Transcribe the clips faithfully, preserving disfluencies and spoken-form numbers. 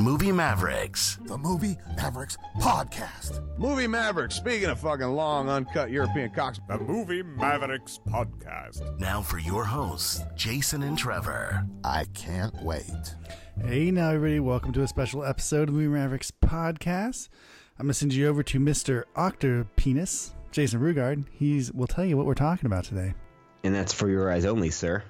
Movie Mavericks. The Movie Mavericks Podcast. Movie Mavericks, speaking of fucking long, uncut European cocks. The Movie Mavericks Podcast. Now for your hosts, Jason and Trevor. I can't wait. Hey now everybody, welcome to a special episode of the Movie Mavericks Podcast. I'm going to send you over to Mister Octopenis, Jason Rugard. He's will tell you what we're talking about today. And that's for your eyes only, sir.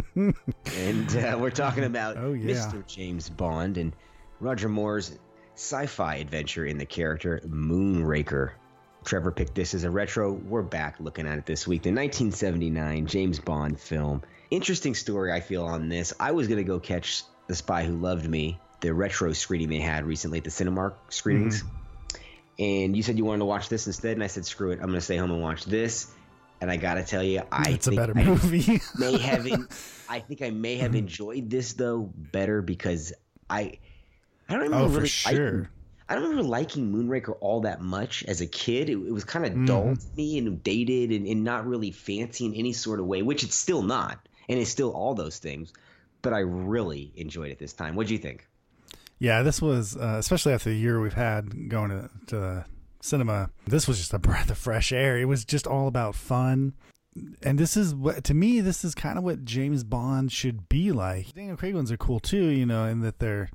and uh, we're talking about oh, yeah. Mister James Bond and Roger Moore's sci-fi adventure in the character Moonraker. Trevor picked this as a retro. We're back looking at it this week. The nineteen seventy-nine James Bond film. Interesting story, I feel, on this. I was going to go catch The Spy Who Loved Me, the retro screening they had recently at the Cinemark screenings. Mm-hmm. And you said you wanted to watch this instead, and I said, screw it, I'm going to stay home and watch this. And I got to tell you, I it's think a better I movie. may have en- I think I may have enjoyed this, though, better because I I don't remember oh, for really sure. liking, I don't remember liking Moonraker all that much as a kid. It, it was kind of Mm. dull to me and dated and, and not really fancy in any sort of way, which it's still not. And it's still all those things. But I really enjoyed it this time. What'd you think? Yeah, this was, uh, especially after the year we've had going to, to the cinema, this was just a breath of fresh air. It was just all about fun. And this is what, to me, this is kind of what James Bond should be like. Daniel Craig ones are cool too, you know, in that they're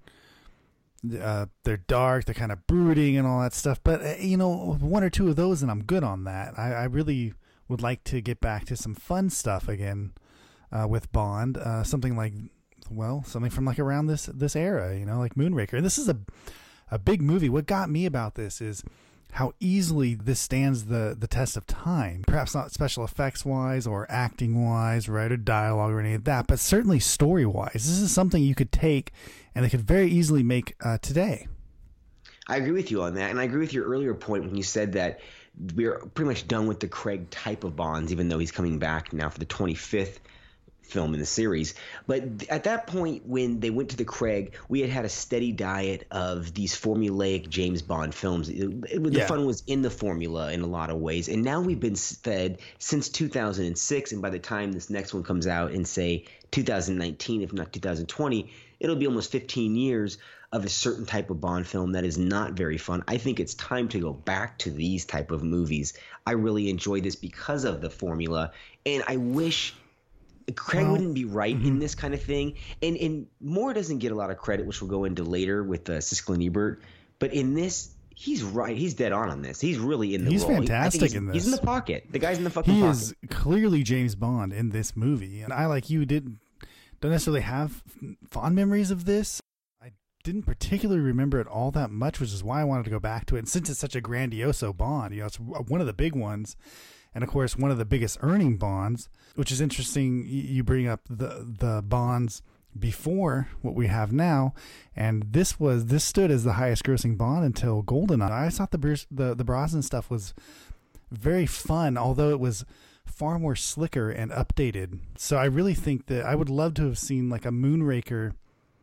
uh, they're dark, they're kind of brooding and all that stuff. But, uh, you know, one or two of those and I'm good on that. I, I really would like to get back to some fun stuff again uh, with Bond. Uh, something like, well, something from like around this this era, you know, like Moonraker. And this is a a big movie. What got me about this is how easily this stands the, the test of time. Perhaps not special effects wise or acting wise, right, or dialogue or any of that, but certainly story wise. This is something you could take and they could very easily make uh, today. I agree with you on that, and I agree with your earlier point when you said that we're pretty much done with the Craig type of Bonds, even though he's coming back now for the twenty-fifth film in the series. But at that point when they went to the Craig, we had had a steady diet of these formulaic James Bond films. It, it, the yeah. fun was in the formula in a lot of ways, and now we've been fed since two thousand six, and by the time this next one comes out in say two thousand nineteen, if not two thousand twenty, it'll be almost fifteen years of a certain type of Bond film that is not very fun. I think it's time to go back to these type of movies. I really enjoy this because of the formula, and I wish Craig well, wouldn't be right mm-hmm. in this kind of thing. And and Moore doesn't get a lot of credit, which we'll go into later with uh, Siskel and Ebert. But in this, he's right. He's dead on on this. He's really in the he's role. fantastic he's, in this. He's in the pocket. The guy's in the fucking he pocket. He is clearly James Bond in this movie. And I, like you, didn't don't necessarily have fond memories of this. I didn't particularly remember it all that much, which is why I wanted to go back to it. And since it's such a grandioso Bond, you know, it's one of the big ones. And, of course, one of the biggest earning Bonds, which is interesting. You bring up the the Bonds before what we have now. And this was this stood as the highest grossing Bond until GoldenEye. I thought the, the, the Brosnan stuff was very fun, although it was far more slicker and updated. So I really think that I would love to have seen like a Moonraker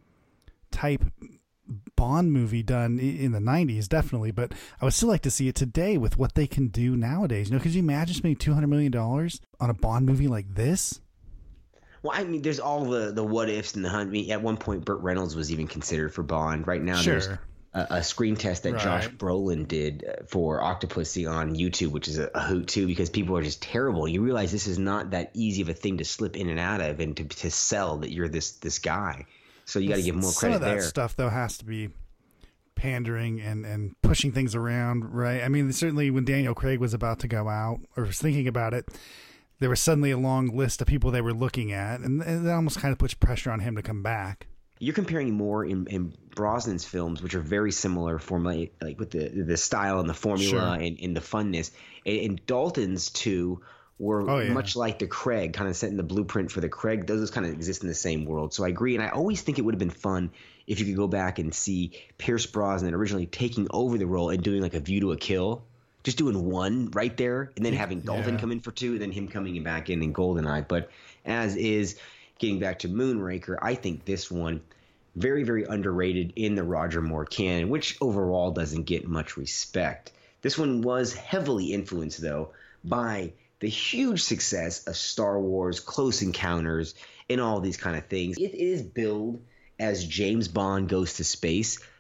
type Bond movie done in the nineties, definitely, but I would still like to see it today with what they can do nowadays. You know, could you imagine spending two hundred million dollars on a Bond movie like this? Well, I mean, there's all the, the what ifs and the hunt. I mean, at one point, Burt Reynolds was even considered for Bond. Right now, sure. there's a, a screen test that right. Josh Brolin did for Octopussy on YouTube, which is a, a hoot too, because people are just terrible. You realize this is not that easy of a thing to slip in and out of, and to to sell that you're this this guy. So you got to give more credit there. Some of that there. stuff, though, has to be pandering and, and pushing things around, right? I mean, certainly when Daniel Craig was about to go out or was thinking about it, there was suddenly a long list of people they were looking at, and, and that almost kind of puts pressure on him to come back. You're comparing more in, in Brosnan's films, which are very similar formula, like with the the style and the formula sure. and, and the funness. And, and Dalton's too were oh, yeah. much like the Craig, kind of setting the blueprint for the Craig. Those kind of exist in the same world. So I agree. And I always think it would have been fun if you could go back and see Pierce Brosnan originally taking over the role and doing like a View to a Kill, just doing one right there, and then having Dalton yeah. come in for two, and then him coming back in in GoldenEye. But as is, getting back to Moonraker, I think this one very, very underrated in the Roger Moore canon, which overall doesn't get much respect. This one was heavily influenced, though, by the huge success of Star Wars, Close Encounters, and all these kind of things. It is billed as James Bond Goes to Space,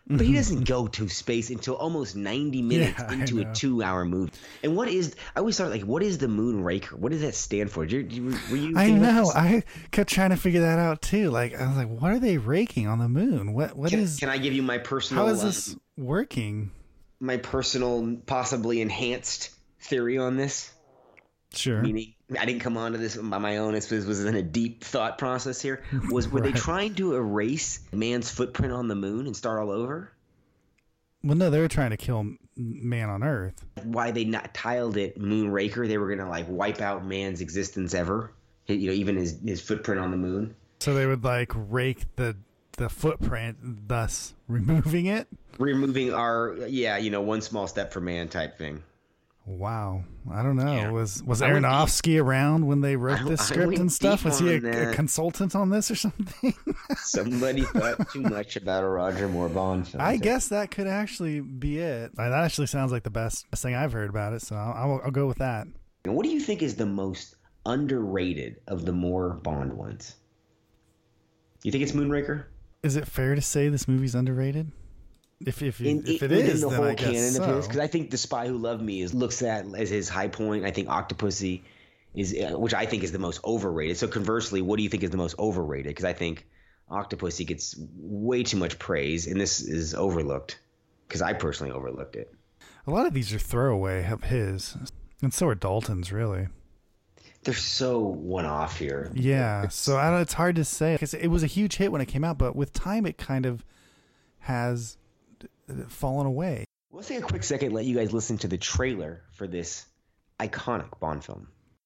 But he doesn't go to space until almost ninety minutes Yeah, into I a know. two-hour movie. And what is? I always thought, like, what is the Moonraker? What does that stand for? Did you, were you? I thinking about know. this? I kept trying to figure that out too. Like I was like, what are they raking on the moon? What what Can, is? can I give you my personal? How is um, this working? my personal, possibly enhanced theory on this? Sure. Meaning, I didn't come onto this by my own. This was, was in a deep thought process here. Was were Right. they trying to erase man's footprint on the moon and start all over? Well, no, they were trying to kill m- man on Earth. Why they not tiled it Moonraker? They were gonna like wipe out man's existence ever. You know, even his his footprint on the moon. So they would like rake the the footprint, thus removing it. Removing our yeah, you know, one small step for man type thing. Wow, I don't know. Yeah. Was was I went Aronofsky around when they wrote I- this I script went and stuff? deep Was he a, on a that. consultant on this or something? Somebody thought too much about a Roger Moore Bond film. I guess that could actually be it. Like, that actually sounds like the best, best thing I've heard about it. So I'll, I'll, I'll go with that. And what do you think is the most underrated of the Moore Bond ones? You think it's Moonraker? Is it fair to say this movie's underrated? If if In, if it within is, the then whole I guess canon so. of his, because I think The Spy Who Loved Me is looks at as his high point. I think Octopussy is, uh, which I think is the most overrated. So conversely, what do you think is the most overrated? Because I think Octopussy gets way too much praise, and this is overlooked. Because I personally overlooked it. A lot of these are throwaway of his, and so are Dalton's, really. They're so one off here. Yeah, so I don't, it's hard to say because it was a huge hit when it came out, but with time it kind of has fallen away. Let's take a quick second and let you guys listen to the trailer for this iconic Bond film.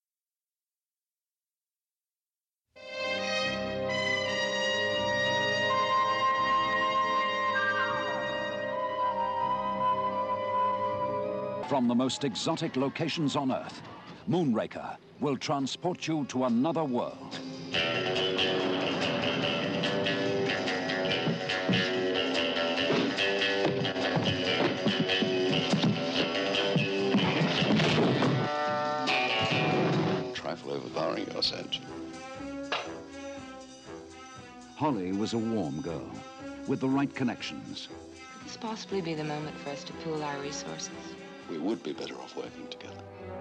From the most exotic locations on Earth, Moonraker will transport you to another world. Trifle overpowering your sense. Holly was a warm girl with the right connections. Could this possibly be the moment for us to pool our resources? We would be better off working together.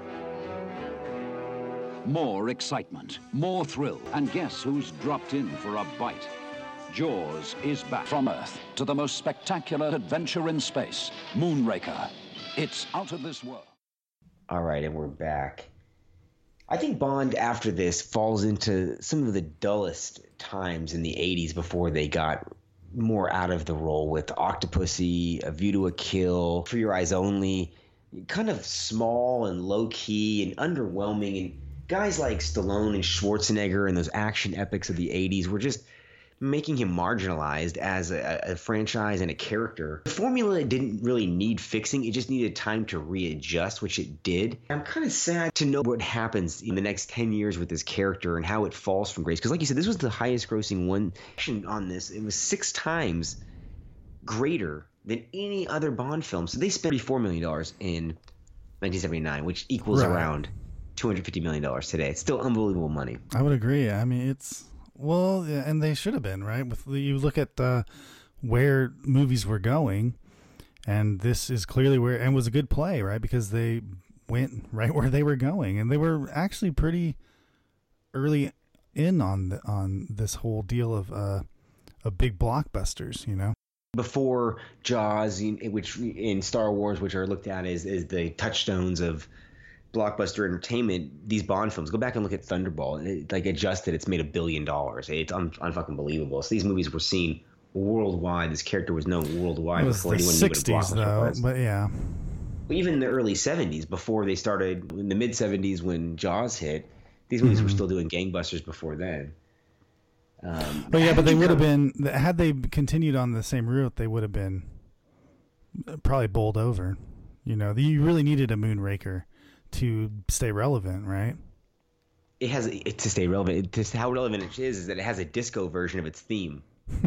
More excitement, more thrill, and guess who's dropped in for a bite? Jaws is back from Earth to the most spectacular adventure in space, Moonraker. It's out of this world. All right, and we're back. I think Bond after this falls into some of the dullest times in the eighties before they got more out of the role with Octopussy, A View to a Kill, For Your Eyes Only, kind of small and low-key and underwhelming. And guys like Stallone and Schwarzenegger and those action epics of the eighties were just making him marginalized as a, a franchise and a character. The formula didn't really need fixing. It just needed time to readjust, which it did. I'm kind of sad to know what happens in the next ten years with this character and how it falls from grace. Because like you said, this was the highest grossing one on this. It was six times greater than any other Bond film. So they spent thirty-four million dollars in nineteen seventy-nine, which equals Right. around two hundred fifty million dollars today. It's still unbelievable money. I would agree. I mean, it's well, yeah, and they should have been, right? With you look at uh, where movies were going, and this is clearly where, and was a good play, right? Because they went right where they were going, and they were actually pretty early in on the, on this whole deal of uh, of big blockbusters, you know. Before Jaws, in- which in Star Wars, which are looked at as, as the touchstones of blockbuster entertainment, these Bond films, go back and look at Thunderball. And it, like adjusted, it's made a billion dollars. It's un, unfucking believable. So these movies were seen worldwide. This character was known worldwide It was before the anyone knew what a sixties, blockbuster though, was. but yeah. Even in the early seventies, before they started, in the mid seventies when Jaws hit, these movies Mm-hmm. were still doing gangbusters before then. Um, But yeah, how but did they you would have come- been, had they continued on the same route, they would have been probably bowled over. You know, you really needed a Moonraker to stay relevant, right? It has it, to stay relevant. It, just how relevant it is is that it has a disco version of its theme.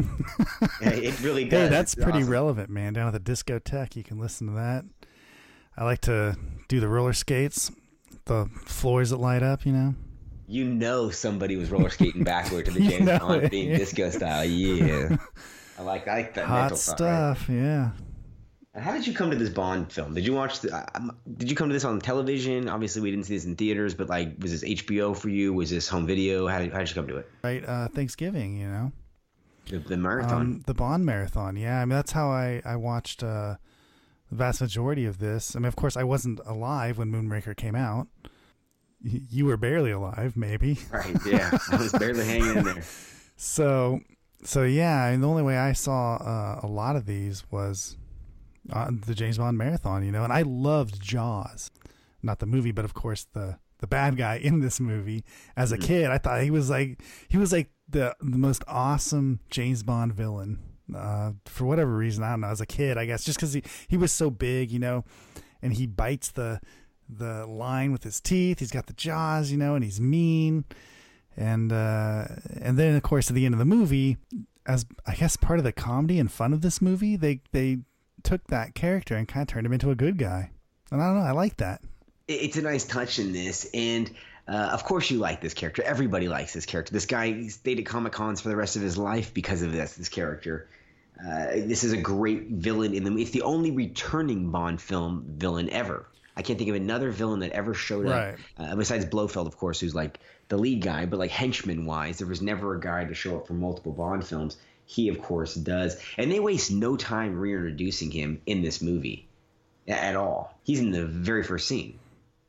It really does. Hey, that's It's pretty awesome. relevant, man. Down at the discotheque, you can listen to that. I like to do the roller skates, the floors that light up, you know. You know somebody was roller skating backward to the You James know Bond it, theme, yeah. disco style. Yeah. I like, I like that. Hot mental thought, right? stuff, yeah. How did you come to this Bond film? Did you watch the? Uh, did you come to this on television? Obviously, we didn't see this in theaters, but like, was this H B O for you? Was this home video? How did, how did you come to it? Right, uh, Thanksgiving, you know. The, the marathon, um, the Bond marathon. Yeah, I mean that's how I I watched uh, the vast majority of this. I mean, of course, I wasn't alive when Moonraker came out. Y- you were barely alive, maybe. Right? Yeah, I was barely hanging in there. So, so yeah, and the only way I saw uh, a lot of these was on the James Bond marathon, you know, and I loved Jaws, not the movie, but of course the the bad guy in this movie. As a kid, I thought he was like he was like the the most awesome James Bond villain. Uh, for whatever reason, I don't know. As a kid, I guess just because he he was so big, you know, and he bites the the line with his teeth. He's got the jaws, you know, and he's mean. And uh, and then of course at the end of the movie, as I guess part of the comedy and fun of this movie, they they took that character and kind of turned him into a good guy. And I don't know, I like that. It's a nice touch in this, and uh, of course you like this character. Everybody likes this character. This guy stayed at Comic Cons for the rest of his life because of this. This character. Uh, this is a great villain in the. It's the only returning Bond film villain ever. I can't think of another villain that ever showed Right. up uh, besides Blofeld, of course, who's like the lead guy. But like henchman wise, there was never a guy to show up for multiple Bond films. He, of course, does, and they waste no time reintroducing him in this movie at all. He's in the very first scene.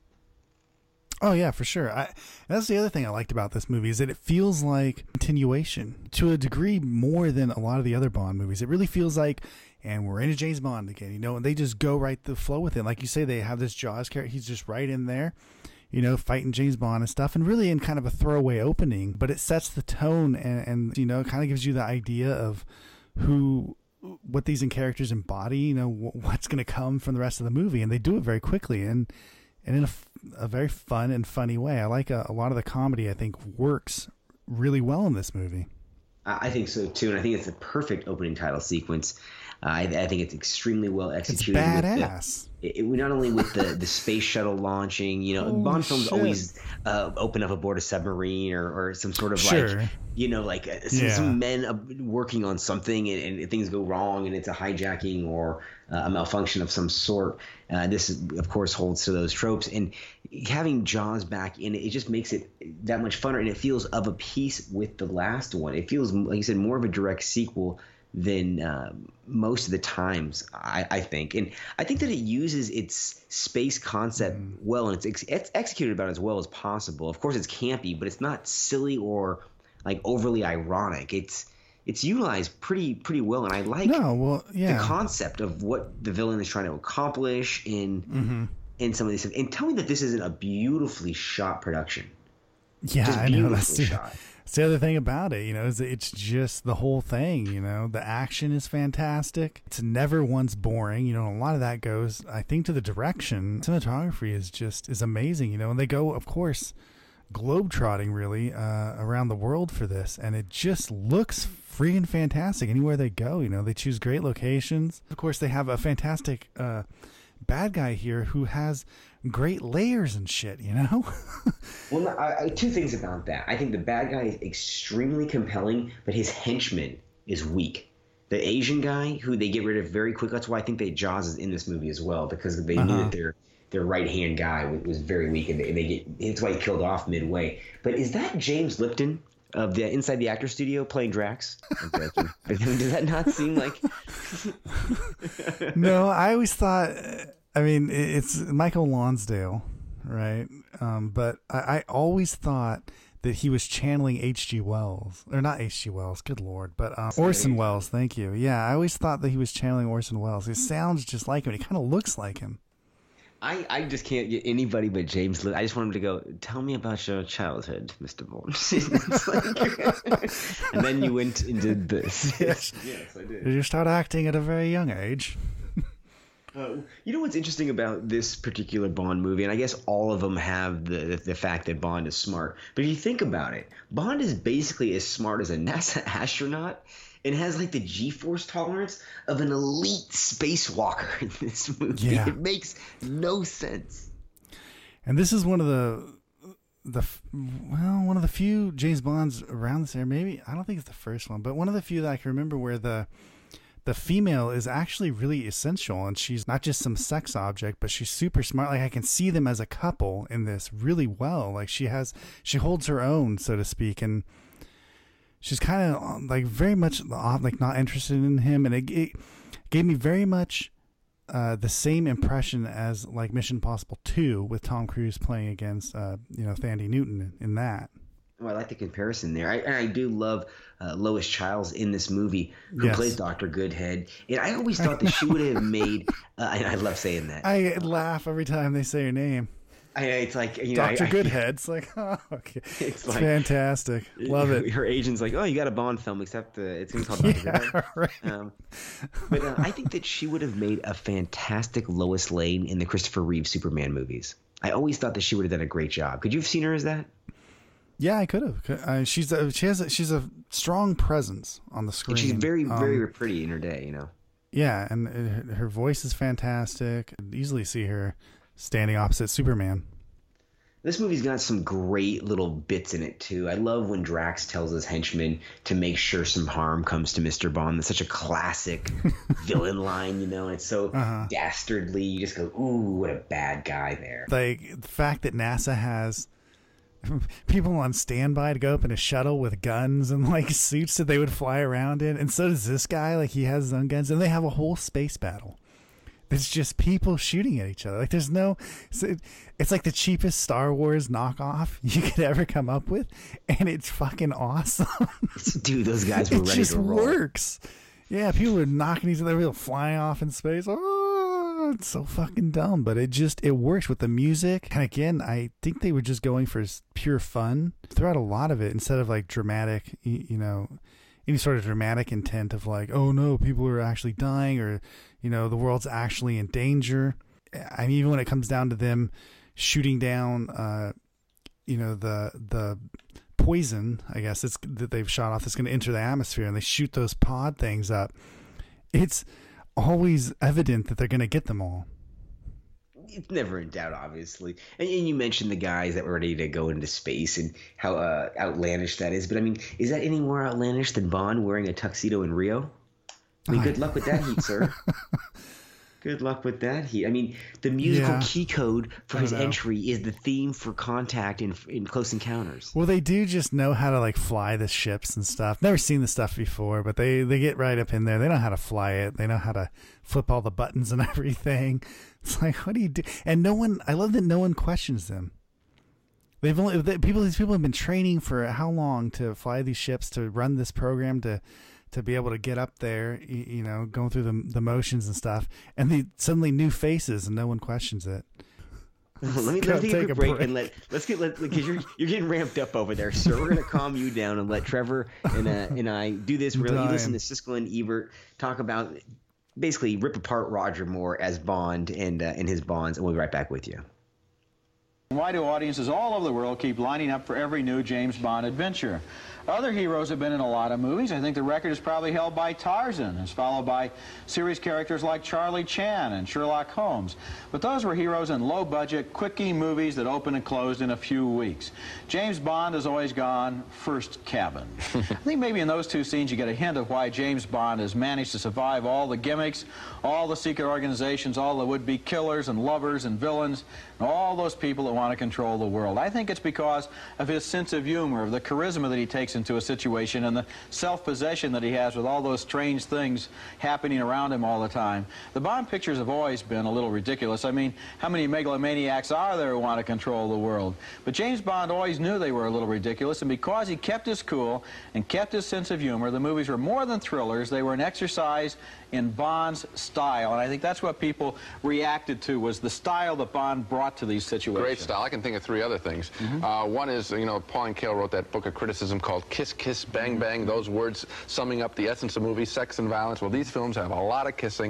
Oh yeah, for sure. I, that's the other thing I liked about this movie is that it feels like continuation to a degree more than a lot of the other Bond movies. It really feels like, and we're into James Bond again, you know, and they just go right the flow with it. Like you say, they have this Jaws character. He's just right in there, you know, fighting James Bond and stuff, and really in kind of a throwaway opening, but it sets the tone and, and you know, kind of gives you the idea of who, what these characters embody, you know, what's going to come from the rest of the movie, and they do it very quickly and and in a, a very fun and funny way. I like a, a lot of the comedy. I think works really well in this movie. I think so too, and I think it's a perfect opening title sequence. Uh, I, I think it's extremely well executed. It's badass. It, it, not only with the, the space shuttle launching, you know, Holy Bond films shit. always uh, open up aboard a submarine or, or some sort of Sure. like, you know, like uh, some, Yeah. some men uh, working on something and, and things go wrong and it's a hijacking or uh, a malfunction of some sort. Uh, this, of course, holds to those tropes. And having Jaws back in it, it just makes it that much funner, and it feels of a piece with the last one. It feels, like you said, more of a direct sequel than uh, most of the times, I, I think. And I think that it uses its space concept mm. well, and it's, ex- it's executed about as well as possible. Of course, it's campy, but it's not silly or like overly ironic. It's it's utilized pretty pretty well, and I like no, well, yeah. the concept of what the villain is trying to accomplish in mm-hmm. in some of these. And tell me that this isn't a beautifully shot production. Yeah, just I know. That's the, shot. that's the other thing about it, you know, is that it's just the whole thing, you know. The action is fantastic. It's never once boring, you know. A lot of that goes, I think, to the direction. Cinematography is just is amazing, you know. And they go, of course, globetrotting really uh, around the world for this, and it just looks freaking fantastic anywhere they go. You know, they choose great locations. Of course, they have a fantastic uh, bad guy here who has great layers and shit, you know. Well, no, I, I, two things about that. I think the bad guy is extremely compelling, but his henchman is weak. The Asian guy, who they get rid of very quick. That's why I think they Jaws is in this movie as well, because they uh-huh. knew that their their right hand guy was very weak, and they, they get that's why he killed off midway. But is that James Lipton of the Inside the Actor Studio playing Drax? Does that not seem like? No, I always thought. I mean, it's Michael Lonsdale, right? Um, but I, I always thought that he was channeling H G Wells, or not H G Wells, good lord, but um, Orson Welles. Thank you. Yeah, I always thought that he was channeling Orson Welles. He sounds just like him. He kind of looks like him. I, I just can't get anybody but James Lipton. I just want him to go, tell me about your childhood, Mister Bond. Like, and then you went and did this. Yes, yes I did. Did you start acting at a very young age? Uh, you know what's interesting about this particular Bond movie, and I guess all of them have the, the the fact that Bond is smart. But if you think about it, Bond is basically as smart as a NASA astronaut and has like the G-force tolerance of an elite spacewalker in this movie. Yeah. It makes no sense. And this is one of the the well, one of the few James Bonds around this era. Maybe I don't think it's the first one, but one of the few that I can remember where the the female is actually really essential, and she's not just some sex object, but she's super smart. Like I can see them as a couple in this really well. Like she has, she holds her own, so to speak, and she's kind of like very much like not interested in him, and it, it gave me very much uh, the same impression as like Mission Impossible two with Tom Cruise playing against uh, you know Thandie Newton in that. Oh, I like the comparison there. I, and I do love uh, Lois Chiles in this movie, who yes. plays Doctor Goodhead. And I always thought that she would have made. Uh, I, I love saying that. I laugh every time they say her name. I, it's like you know, Doctor I, I, Goodhead. It's like, oh, okay, it's, it's like, fantastic. Love it. Her agent's like, oh, you got a Bond film, except uh, it's going to be called Doctor yeah, Goodhead. Right. Um, but uh, I think that she would have made a fantastic Lois Lane in the Christopher Reeve Superman movies. I always thought that she would have done a great job. Could you have seen her as that? Yeah, I could have. Uh, she's a, she has a, she's a strong presence on the screen. And she's very um, very pretty in her day, you know. Yeah, and her, her voice is fantastic. I'd easily see her standing opposite Superman. This movie's got some great little bits in it too. I love when Drax tells his henchmen to make sure some harm comes to Mister Bond. That's such a classic villain line, you know. And it's so uh-huh. dastardly. You just go, ooh, what a bad guy there. Like the fact that NASA has people on standby to go up in a shuttle with guns and like suits that they would fly around in, and so does this guy. Like he has his own guns, and they have a whole space battle. It's just people shooting at each other. Like there's no, it's like the cheapest Star Wars knockoff you could ever come up with, and it's fucking awesome. Dude, those guys were it ready just to roll. Works. Yeah, people were knocking each other, flying off in space. Oh, it's so fucking dumb, but it just it works with the music. And again, I think they were just going for pure fun throughout a lot of it, instead of like dramatic, you know, any sort of dramatic intent of like, oh no, people are actually dying, or you know, the world's actually in danger. I mean, even when it comes down to them shooting down, uh, you know, the the poison, I guess it's that they've shot off that's going to enter the atmosphere, and they shoot those pod things up. It's always evident that they're going to get them all. It's never in doubt, obviously. And, and you mentioned the guys that were ready to go into space and how uh, outlandish that is. But I mean, is that any more outlandish than Bond wearing a tuxedo in Rio? I mean, good luck with that heat, sir. Good luck with that heat. I mean, the musical yeah. key code for his know. entry is the theme for Contact in, in Close Encounters. Well, they do just know how to like fly the ships and stuff. Never seen the stuff before, but they, they get right up in there. They know how to fly it. They know how to flip all the buttons and everything. It's like, what do you do? And no one, I love that no one questions them. They've only they, people. These people have been training for how long to fly these ships, to run this program, to to be able to get up there, you, you know, going through the the motions and stuff. And they suddenly new faces, and no one questions it. let me let me take, take a, a break, break and let let's get let because you're you're getting ramped up over there, sir. We're gonna calm you down and let Trevor and uh, and I do this. Really, you listen to Siskel and Ebert talk about basically rip apart Roger Moore as Bond and uh, and his Bonds, and we'll be right back with you. Why do audiences all over the world keep lining up for every new James Bond adventure? Other heroes have been in a lot of movies. I think the record is probably held by Tarzan. It's followed by series characters like Charlie Chan and Sherlock Holmes. But those were heroes in low-budget, quickie movies that opened and closed in a few weeks. James Bond has always gone first cabin. I think maybe in those two scenes you get a hint of why James Bond has managed to survive all the gimmicks, all the secret organizations, all the would-be killers and lovers and villains, and all those people that want to control the world. I think it's because of his sense of humor, of the charisma that he takes into a situation, and the self-possession that he has with all those strange things happening around him all the time. The Bond pictures have always been a little ridiculous. I mean, how many megalomaniacs are there who want to control the world? But James Bond always knew they were a little ridiculous, and because he kept his cool and kept his sense of humor, the movies were more than thrillers. They were an exercise in Bond's style, and I think that's what people reacted to, was the style that Bond brought to these situations. Great style. I can think of three other things. Mm-hmm. uh, one is, you know, Pauline Kael wrote that book of criticism called Kiss, Kiss, Bang, Bang, those words summing up the essence of movies, sex and violence. Well, these films have a lot of kissing,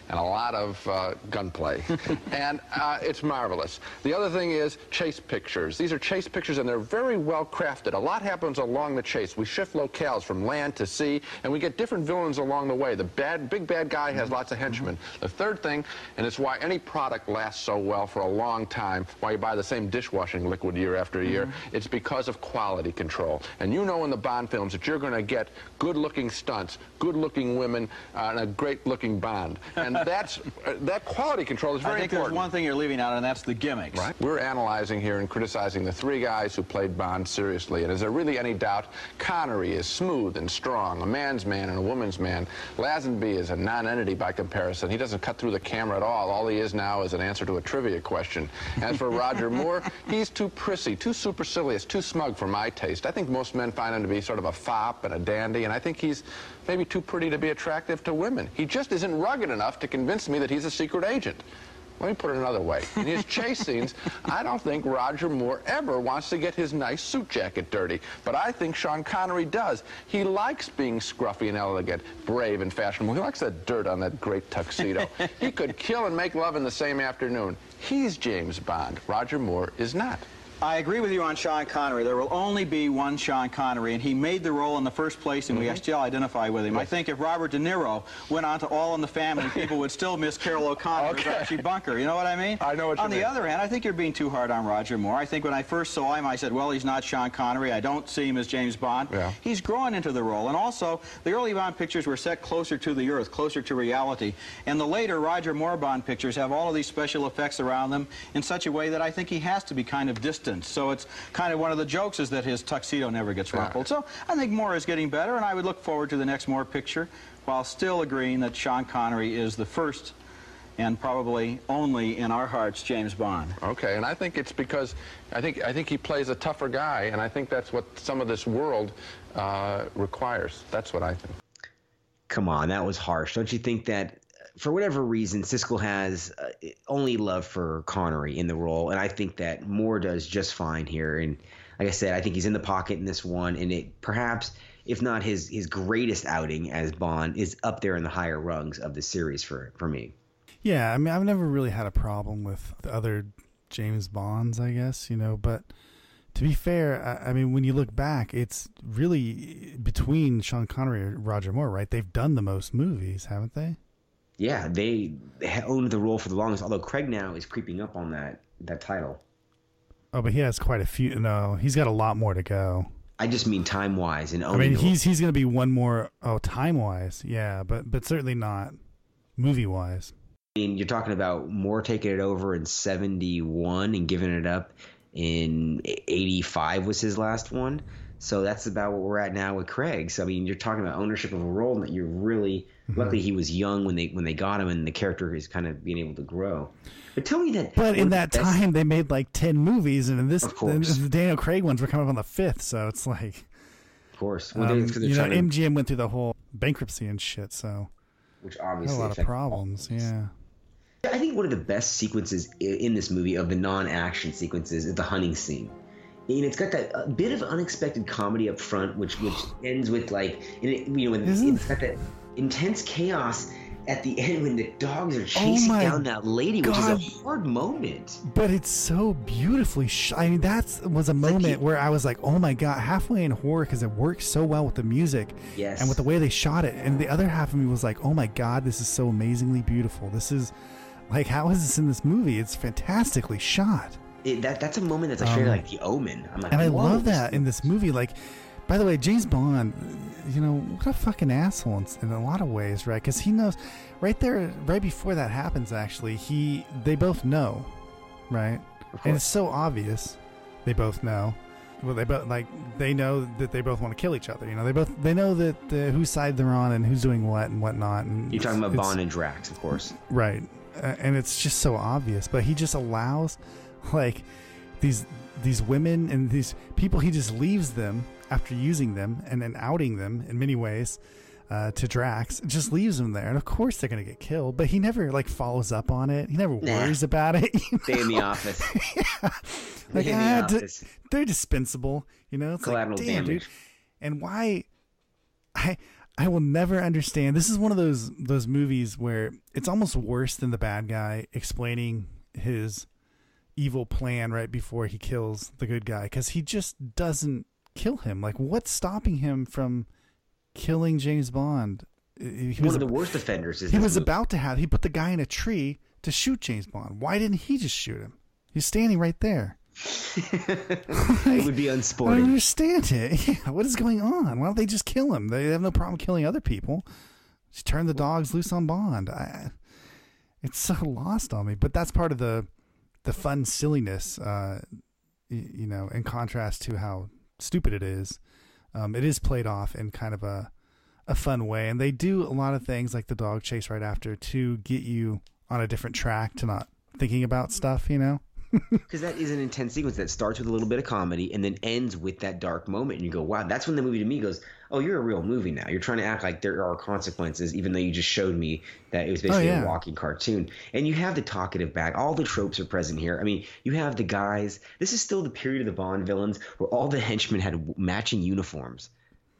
and a lot of uh, gunplay. And uh, it's marvelous. The other thing is chase pictures. These are chase pictures, and they're very well crafted. A lot happens along the chase. We shift locales from land to sea, and we get different villains along the way. The bad, big bad guy has lots of henchmen. The third thing, and it's why any product lasts so well for a long time, why you buy the same dishwashing liquid year after year, mm-hmm. it's because of quality control. And you know in the Bond films that you're going to get good-looking stunts, good-looking women, uh, and a great-looking Bond. And that's uh, that quality control is very I think important. There's one thing you're leaving out, and that's the gimmicks. Right. We're analyzing here and criticizing the three guys who played Bond seriously. And is there really any doubt? Connery is smooth and strong, a man's man and a woman's man. Lazenby is a non-entity by comparison. He doesn't cut through the camera at all. All he is now is an answer to a trivia question. As for Roger Moore, he's too prissy, too supercilious, too smug for my taste. I think most men find him to be sort of a fop and a dandy, and I think he's maybe too pretty to be attractive to women. He just isn't rugged enough to convince me that he's a secret agent. Let me put it another way. In his chase scenes, I don't think Roger Moore ever wants to get his nice suit jacket dirty. But I think Sean Connery does. He likes being scruffy and elegant, brave and fashionable. He likes that dirt on that great tuxedo. He could kill and make love in the same afternoon. He's James Bond. Roger Moore is not. I agree with you on Sean Connery. There will only be one Sean Connery, and he made the role in the first place, and mm-hmm. we still identify with him. Yes. I think if Robert De Niro went on to All in the Family, people would still miss Carol O'Connor okay. as Archie Bunker. You know what I mean? I know what you on mean. On the other hand, I think you're being too hard on Roger Moore. I think when I first saw him, I said, well, he's not Sean Connery. I don't see him as James Bond. Yeah. He's growing into the role. And also, the early Bond pictures were set closer to the earth, closer to reality. And the later Roger Moore Bond pictures have all of these special effects around them in such a way that I think he has to be kind of distant. So it's kind of one of the jokes is that his tuxedo never gets rumpled. So I think Moore is getting better, and I would look forward to the next Moore picture while still agreeing that Sean Connery is the first and probably only in our hearts James Bond. Okay, and I think it's because I think I think he plays a tougher guy, and I think that's what some of this world uh, requires. That's what I think. Come on, that was harsh. Don't you think that for whatever reason, Siskel has uh, only love for Connery in the role, and I think that Moore does just fine here. And like I said, I think he's in the pocket in this one, and it perhaps, if not his his greatest outing as Bond, is up there in the higher rungs of the series for for me. Yeah, I mean, I've never really had a problem with the other James Bonds, I guess, you know, but to be fair, I, I mean, when you look back, it's really between Sean Connery and Roger Moore, right? They've done the most movies, haven't they? Yeah, they owned the role for the longest, although Craig now is creeping up on that that title. Oh, but he has quite a few. No, he's got a lot more to go. I just mean time-wise. And I mean, he's he's going to be one more, oh, time-wise, yeah, but, but certainly not movie-wise. I mean, you're talking about Moore taking it over in seventy-one and giving it up in eighty-five was his last one. So that's about what we're at now with Craig. So, I mean, you're talking about ownership of a role that you're really mm-hmm. – luckily he was young when they when they got him, and the character is kind of being able to grow. But tell me that – But in that time, they made like ten movies, and in this, the Daniel Craig ones were coming up on the fifth, so it's like – Of course. Well, um, you know, M G M went through the whole bankruptcy and shit, so – Which obviously – had a lot of problems, yeah. I think one of the best sequences in this movie of the non-action sequences is the hunting scene. And it's got that a bit of unexpected comedy up front, which which ends with like, you know, when it's got that intense chaos at the end when the dogs are chasing oh down that lady, God. Which is a hard moment. But it's so beautifully shot. I mean, that was a moment like, where I was like, oh my God, halfway in horror because it works so well with the music yes. and with the way they shot it. And the other half of me was like, oh my God, this is so amazingly beautiful. This is like, how is this in this movie? It's fantastically shot. It, that that's a moment that's like, um, like The Omen. I'm like, and I love that in this movie. Like, by the way, James Bond, you know, what a fucking asshole in, in a lot of ways, right? Because he knows, right there, right before that happens, actually, he they both know, right? And it's so obvious, they both know. Well, they both like they know that they both want to kill each other. You know, they both they know that uh, whose side they're on and who's doing what and whatnot. And you're talking about Bond and Drax, of course, right? Uh, and it's just so obvious, but he just allows. Like these these women and these people, he just leaves them after using them and then outing them in many ways uh, to Drax. Just leaves them there, and of course they're gonna get killed. But he never like follows up on it. He never nah. worries about it. You know? Stay in the office. yeah. Like in ah, the office. D- they're dispensable. You know, it's collateral like, damn, damage. Dude. And why? I I will never understand. This is one of those those movies where it's almost worse than the bad guy explaining his evil plan right before he kills the good guy, because he just doesn't kill him. Like, what's stopping him from killing James Bond? He one was of the worst offenders. Is he this was movie. about to have. He put the guy in a tree to shoot James Bond. Why didn't he just shoot him? He's standing right there. It would be I unsporting. don't understand it. Yeah, what is going on? Why don't they just kill him? They have no problem killing other people. Just turn the dogs loose on Bond. I, it's so lost on me. But that's part of the the fun silliness, uh, you, you know, in contrast to how stupid it is. Um, it is played off in kind of a a fun way, and they do a lot of things like the dog chase right after to get you on a different track to not thinking about stuff, you know. Because that is an intense sequence that starts with a little bit of comedy and then ends with that dark moment, and you go, wow, that's when the movie to me goes, oh, you're a real movie now. You're trying to act like there are consequences, even though you just showed me that it was basically Oh, yeah. a walking cartoon. And you have the talkative back. All the tropes are present here. I mean, you have the guys. This is still the period of the Bond villains where all the henchmen had matching uniforms.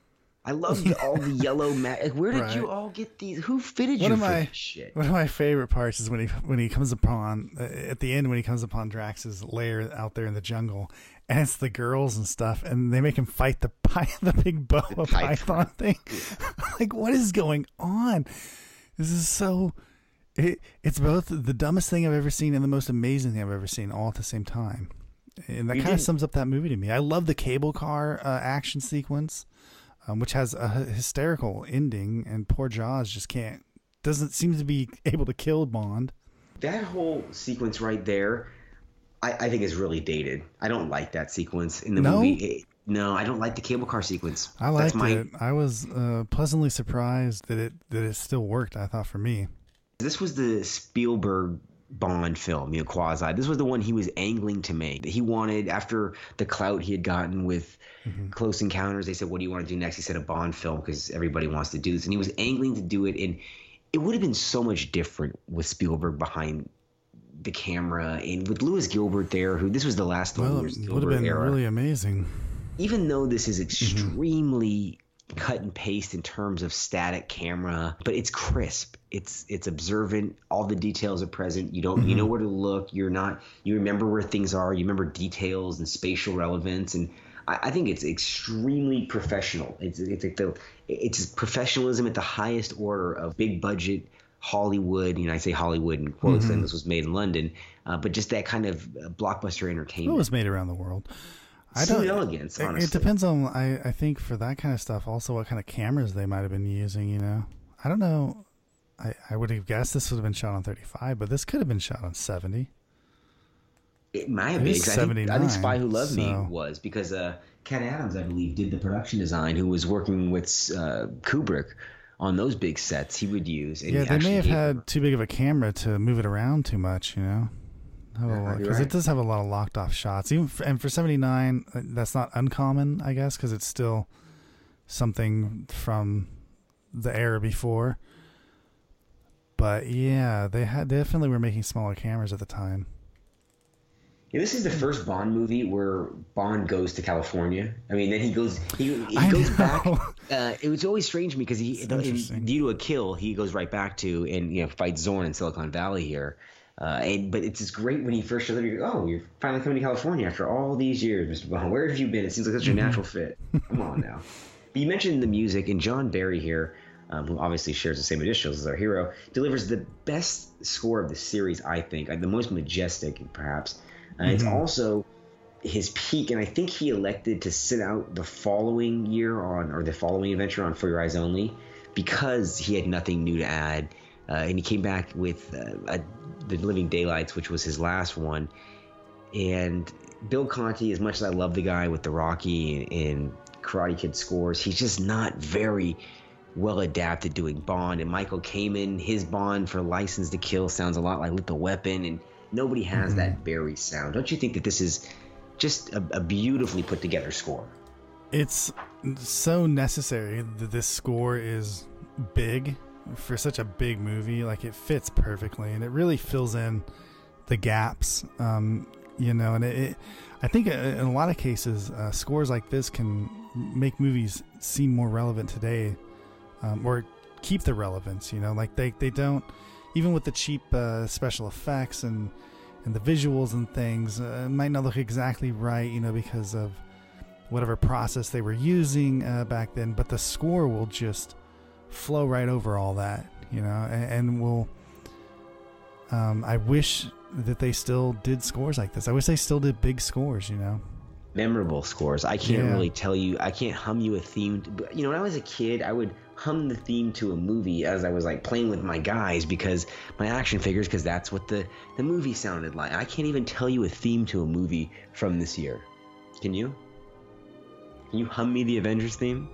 I love the, all the yellow. Ma- like, where did Right. you all get these? Who fitted One you of for my this shit? one of my favorite parts is when he when he comes upon uh, at the end when he comes upon Drax's lair out there in the jungle, and it's the girls and stuff, and they make him fight the pi- the big boa The python thing. Like, what is going on? This is so. It, it's both the dumbest thing I've ever seen and the most amazing thing I've ever seen all at the same time, and that You kind of did- sums up that movie to me. I love the cable car uh, action sequence. Um, which has a hysterical ending, and poor Jaws just can't, doesn't seem to be able to kill Bond. That whole sequence right there, I, I think is really dated. I don't like that sequence in the No? movie. It, no, I don't like the cable car sequence. I liked That's my, it. I was uh, pleasantly surprised that it that it still worked. I thought for me, This was the Spielberg Bond film, you know, quasi. This was the one he was angling to make. He wanted, after the clout he had gotten with mm-hmm. Close Encounters, they said, what do you want to do next? He said a Bond film because everybody wants to do this. And he was angling to do it. And it would have been so much different with Spielberg behind the camera and with Lewis Gilbert there, who this was the last well, Lewis it would Gilbert have been era. really amazing. Even though this is extremely mm-hmm. cut and paste in terms of static camera, but it's crisp. It's it's observant. All the details are present. You don't mm-hmm. you know where to look. You're not you remember where things are. You remember details and spatial relevance. And I, I think it's extremely professional. It's it's like the it's professionalism at the highest order of big budget Hollywood. You know, I say Hollywood in quotes, mm-hmm. and this was made in London, uh, but just that kind of blockbuster entertainment. It was made around the world. I True don't. elegance, honestly. It depends on. I, I think for that kind of stuff, also what kind of cameras they might have been using. You know, I don't know. I, I would have guessed this would have been shot on thirty-five, but this could have been shot on seventy. It might have It been. is 'cause I, think, I think Spy Who Loved so. Me was because uh, Ken Adams, I believe, did the production design. Who was working with uh, Kubrick on those big sets he would use. And Yeah, he they actually may have gave had them- too big of a camera to move it around too much. You know. Yeah, Because right. it does have a lot of locked off shots, even for, and for seventy-nine, that's not uncommon, I guess, because it's still something from the era before. But yeah, they had definitely were making smaller cameras at the time. Yeah, this is the first Bond movie where Bond goes to California. I mean, then he goes he, he I goes know. back. Uh, it was always strange to me because he, It's in interesting. View to a Kill, he goes right back to and you know fights Zorn in Silicon Valley here. Uh, and but it's just great when he first shows up. You go, oh, you're finally coming to California after all these years, Mister Bond. Where have you been? It seems like such a natural fit. Come on now. But you mentioned the music, and John Barry here, um, who obviously shares the same initials as our hero, delivers the best score of the series, I think, like the most majestic, perhaps. Uh, It's Mhm. also his peak, and I think he elected to sit out the following year on, or the following adventure on For Your Eyes Only, because he had nothing new to add. Uh, and he came back with uh, a, The Living Daylights, which was his last one. And Bill Conti, as much as I love the guy with the Rocky and, and Karate Kid scores, he's just not very well adapted doing Bond. And Michael Kamen, his Bond for License to Kill sounds a lot like Lethal Weapon, and nobody has Mm-hmm. that Barry sound. Don't you think that this is just a, a beautifully put together score? It's so necessary that this score is big for such a big movie. Like, it fits perfectly, and it really fills in the gaps. Um, you know, and it, it I think in a lot of cases, uh, scores like this can make movies seem more relevant today um, or keep the relevance. You know, like they they don't, even with the cheap uh, special effects and and the visuals and things, uh, it might not look exactly right, you know, because of whatever process they were using uh, back then, but the score will just flow right over all that, you know, and, and will um, I wish that they still did scores like this. I wish they still did big scores, you know. Memorable scores. I can't Yeah. really tell you. I can't hum you a theme. You know, when I was a kid, I would hum the theme to a movie as I was like playing with my guys because my action figures, because that's what the the movie sounded like. I can't even tell you a theme to a movie from this year. Can you? Can you hum me the Avengers theme?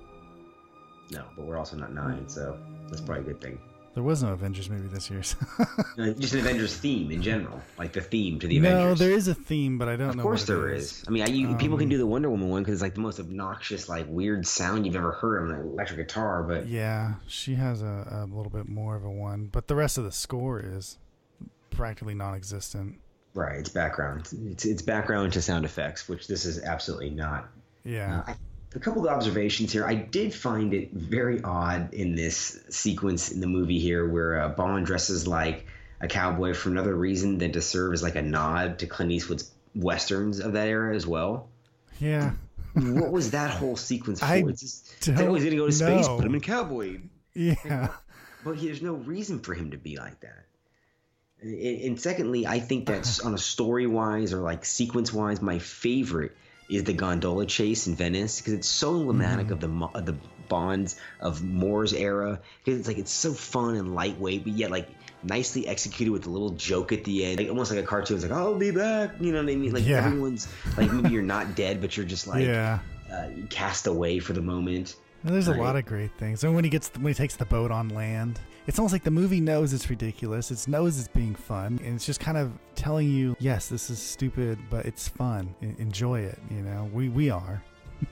No, but we're also not nine, so that's probably a good thing. There was no Avengers movie this year. So. Uh, Just an Avengers theme in general, like the theme to the no, Avengers. there is a theme, but I don't Of know. course what it there is. is. I mean, I, you, Um, people can do the Wonder Woman one because it's like the most obnoxious, like weird sound you've ever heard on an electric guitar. But Yeah, she has a, a little bit more of a one, but the rest of the score is practically non-existent. right, it's background. It's it's background to sound effects, which this is absolutely not. Yeah. Uh, I, a couple of observations here. I did find it very odd in this sequence in the movie here where uh, Bond dresses like a cowboy for another reason than to serve as like a nod to Clint Eastwood's westerns of that era as well. Yeah. What was that whole sequence for? I It's just, don't oh, he's going to go to space, know. put him in cowboy. Yeah. But he, there's no reason for him to be like that. And, and secondly, I think that's on a story-wise or like sequence-wise, my favorite is the gondola chase in Venice because it's so emblematic Mm-hmm. of the mo- of the Bonds of Moore's era. Because it's like it's so fun and lightweight, but yet like nicely executed with a little joke at the end, like almost like a cartoon. It's like I'll be back, you know what I mean? Like Yeah. everyone's like maybe you're not dead, but you're just like Yeah. uh, cast away for the moment. And there's a Right. lot of great things. And when he gets when he takes the boat on land, it's almost like the movie knows it's ridiculous. It knows it's being fun, and it's just kind of telling you, yes, this is stupid, but it's fun. En- Enjoy it. You know, we we are.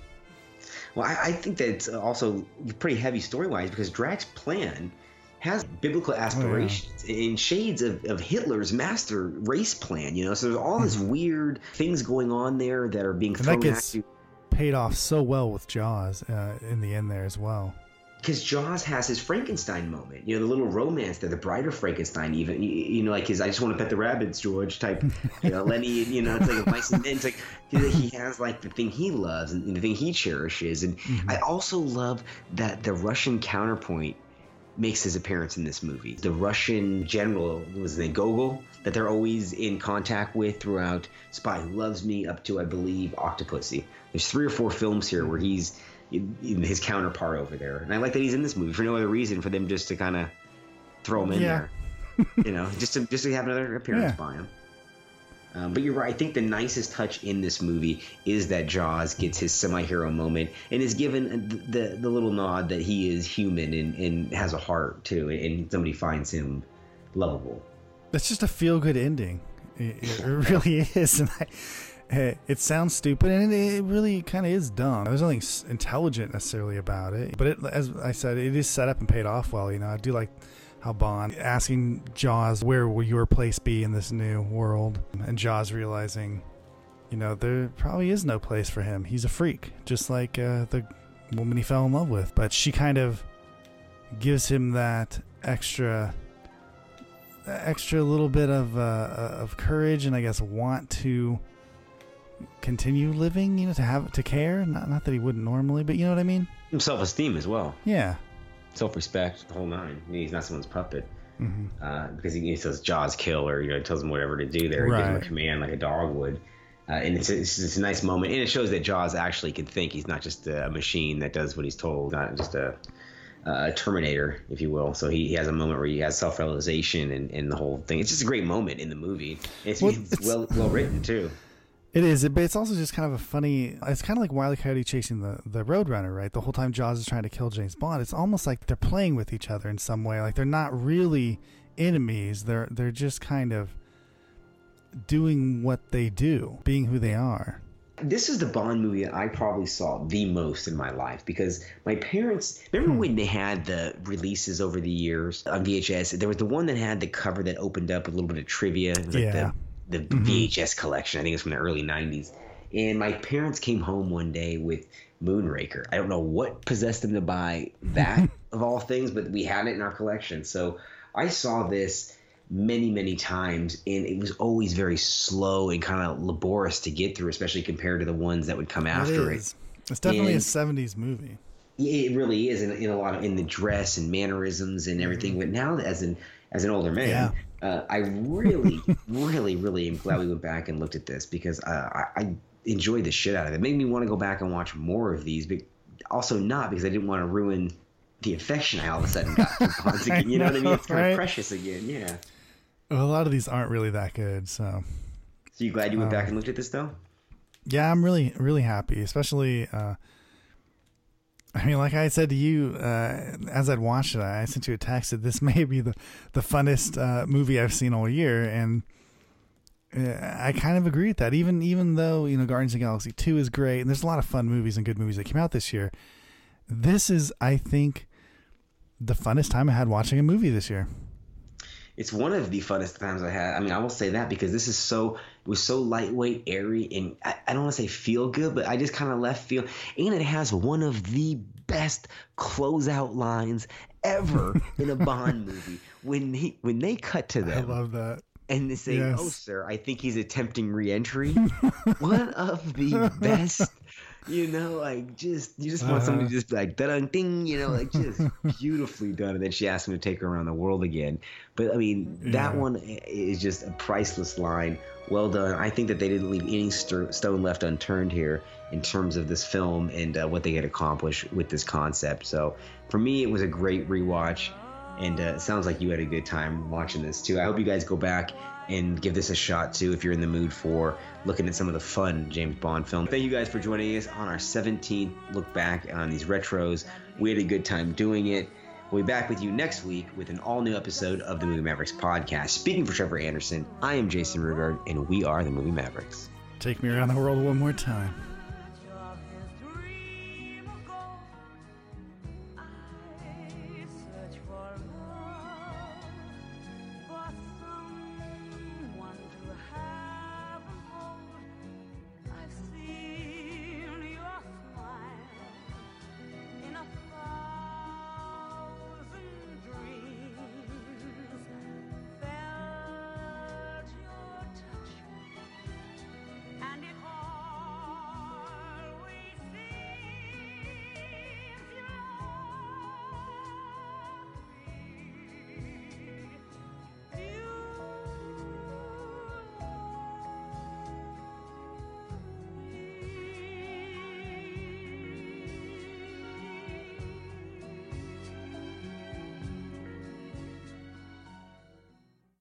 Well, I, I think that it's also pretty heavy story-wise because Drax's plan has biblical aspirations and shades of, of Hitler's master race plan, you know? So there's all this weird things going on there that are being And thrown that at gets you. paid off so well with Jaws uh, in the end there as well. Because Jaws has his Frankenstein moment, you know, the little romance there, the brighter Frankenstein, even, you, you know, like his "I just want to pet the rabbits, George" type, you know, Lenny, you know, it's like a nice, and it's like he has like the thing he loves and the thing he cherishes, and Mm-hmm. I also love that the Russian counterpoint makes his appearance in this movie. The Russian general was the Gogol that they're always in contact with throughout Spy Who Loves Me up to, I believe, Octopussy. There's three or four films here where he's in, in his counterpart over there. And I like that he's in this movie for no other reason for them just to kind of throw him in Yeah. there. You know, just to just to have another appearance Yeah. by him. Um, but you're right. I think the nicest touch in this movie is that Jaws gets his semi-hero moment and is given the the, the little nod that he is human and, and has a heart too, and somebody finds him lovable. That's just a feel-good ending. It, it really is. And I, eh, it sounds stupid, and it, it really kind of is dumb. There's nothing s- intelligent necessarily about it. But it, as I said, it is set up and paid off well. You know, I do like how Bond asking Jaws, where will your place be in this new world? And Jaws realizing, you know, there probably is no place for him. He's a freak, just like uh, the woman he fell in love with. But she kind of gives him that extra... extra little bit of uh, of courage and I guess want to continue living, you know, to have to care. Not not that he wouldn't normally, but you know what I mean. Self-esteem as well. Yeah. Self-respect, the whole nine. He's not someone's puppet. Mm-hmm. Uh, because he, he says Jaws kill, or you know, tells him whatever to do there. He gives him a Right. command like a dog would. Uh, and it's, it's it's a nice moment, and it shows that Jaws actually can think. He's not just a machine that does what he's told, not just a, a Terminator, if you will. So he, he has a moment where he has self-realization and, and the whole thing. It's just a great moment in the movie. It's, Well, it's, it's- well well written too. It is, but it's also just kind of a funny. It's kind of like Wile E. Coyote chasing the the Roadrunner, right? The whole time Jaws is trying to kill James Bond. It's almost like they're playing with each other in some way. Like they're not really enemies. They're they're just kind of doing what they do, being who they are. This is the Bond movie that I probably saw the most in my life because my parents remember Hmm. when they had the releases over the years on V H S. There was the one that had the cover that opened up with a little bit of trivia. It was like Yeah. the, the Mhm. V H S collection. I think it's from the early nineties. And my parents came home one day with Moonraker. I don't know what possessed them to buy that of all things, but we had it in our collection. So I saw this many, many times, and it was always very slow and kind of laborious to get through, especially compared to the ones that would come after it. It. It's definitely and a seventies movie. It really is, in, in a lot of in the dress and mannerisms and everything. Mm-hmm. But now, as an as an older man, yeah. uh, I really, really, really am glad we went back and looked at this, because uh, I, I enjoyed the shit out of it. It made me want to go back and watch more of these, but also not because I didn't want to ruin the affection I all of a sudden got for Bonds again. You know, know what I mean? It's kind right? of precious again. Yeah. Well, a lot of these aren't really that good, so. So you glad you went um, back and looked at this, though? Yeah, I'm really, really happy, especially. Uh, I mean, like I said to you, uh, as I'd watched it, I sent you a text that this may be the, the funnest uh, movie I've seen all year. And uh, I kind of agree with that. Even even though, you know, Guardians of the Galaxy two is great, and there's a lot of fun movies and good movies that came out this year, this is, I think, the funnest time I had watching a movie this year. It's one of the funnest times I had. I mean, I will say that because this is so, it was so lightweight, airy, and I, I don't want to say feel good, but I just kind of left feel. And it has one of the best closeout lines ever in a Bond movie. When he, when they cut to them. I love that. And they say, yes. "Oh, sir, I think he's attempting re-entry." One of the best. You know, like just you just want uh, somebody to just be like da-dun ding, you know, like just beautifully done. And then she asked him to take her around the world again. But I mean, that yeah. one is just a priceless line. Well done. I think that they didn't leave any st- stone left unturned here in terms of this film and uh, what they had accomplished with this concept. So for me, it was a great rewatch, and uh, it sounds like you had a good time watching this too. I hope you guys go back and give this a shot too if you're in the mood for looking at some of the fun James Bond films. Thank you guys for joining us on our seventeenth look back on these retros. We had a good time doing it. We'll be back with you next week with an all-new episode of the Movie Mavericks podcast. Speaking for Trevor Anderson, I am Jason Rugard, and we are the Movie Mavericks. Take me around the world one more time.